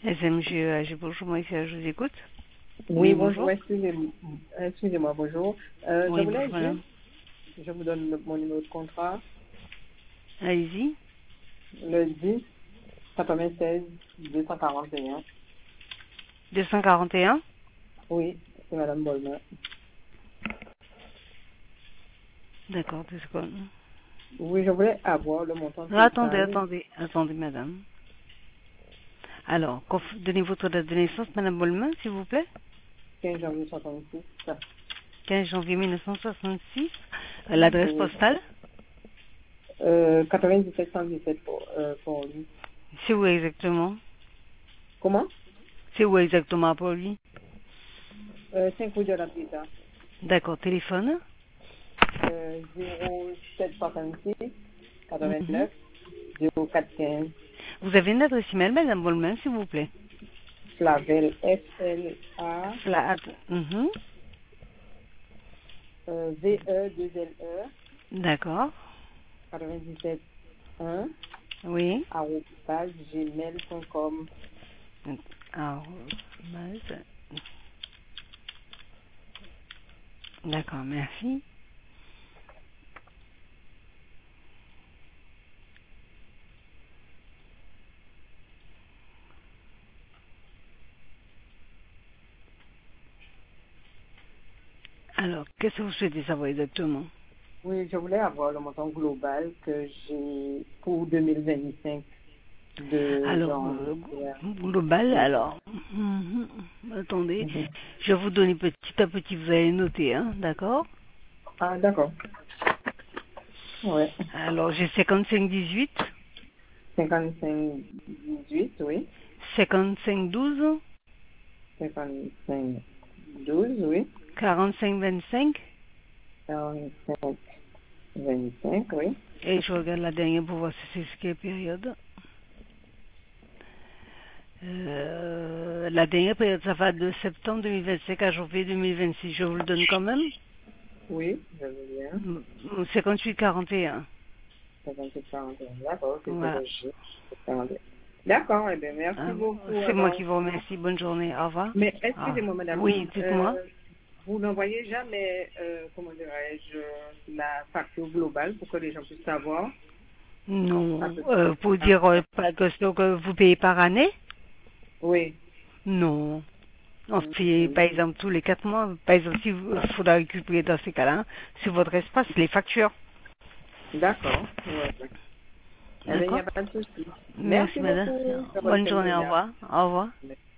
SMGEAG, bonjour, moi ici, je vous écoute. Oui, bonjour, Bonjour. excusez-moi, bonjour. Je Oui, voulais bonjour, madame. juste, je vous donne mon numéro de contrat, Allez-y. le 10 96 241. 241. Oui, c'est Madame Bolmer. D'accord, 2 secondes. Oui, je voulais avoir le montant total, Attendez, madame. Alors, donnez votre date de naissance, madame Bolman, s'il vous plaît. 15 janvier 66. 15 janvier 1966. L'adresse Oui. postale. 97 117 pour lui. C'est où exactement? Comment? C'est où exactement pour lui? 5 rue de la Pisa. D'accord, téléphone. 0766 Mhm. 89 0415. Vous avez une adresse email, madame Bolman, s'il vous plaît. Flavel, FLA, Mhm. VE2LE, D'accord. 97 1, Oui. arobase gmail.com. Arrobase. D'accord, merci. Alors, qu'est-ce que vous souhaitez savoir exactement? Oui, je voulais avoir le montant global que j'ai pour 2025 de Alors, janvier. global, Oui. alors, attendez, Mhm. je vais vous donner petit à petit, vous allez noter, hein, d'accord? Ah, d'accord. Ouais. Alors, j'ai 55 18, 55 18, oui. 55 12, 55 12, oui. 45 25, 45 25, oui. et je regarde la dernière pour voir si c'est ce qui est période. La dernière période, ça va de septembre 2025 à janvier 2026. Je vous le donne quand même. Oui, je veux bien. 58 41. 58 41. D'accord, c'est ce Voilà. que j'ai. D'accord, eh bien, merci beaucoup. C'est moi Alors, qui vous remercie. Bonne journée. Au revoir. mais Ah. excusez-moi, madame, Oui, dites-moi. vous n'envoyez jamais, comment dirais-je, la facture globale pour que les gens puissent savoir à Non. peu Pour près. dire pas que vous payez par année? Oui. Non. On fait, Mhm. par exemple, tous les 4 mois. Par exemple, si il faudra récupérer dans ces cas-là, sur votre espace, les factures. D'accord. Ouais. Eh bien, il n'y D'accord? a pas de souci. Merci, Merci madame. beaucoup. Très bonne Bonne fin de journée. Au journée. revoir. Au revoir.